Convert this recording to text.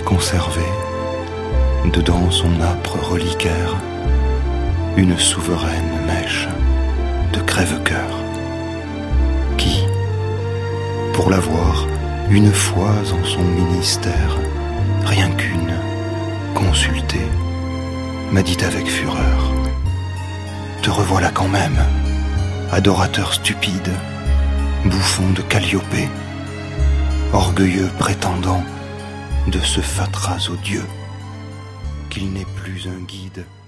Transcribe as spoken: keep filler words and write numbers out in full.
conservé, dedans son âpre reliquaire, une souveraine mèche de crève-cœur, qui, pour l'avoir une fois en son ministère, rien qu'une, consultée, m'a dit avec fureur: te revoilà quand même, adorateur stupide, bouffon de Calliope, orgueilleux prétendant de ce fatras odieux qu'il n'est plus un guide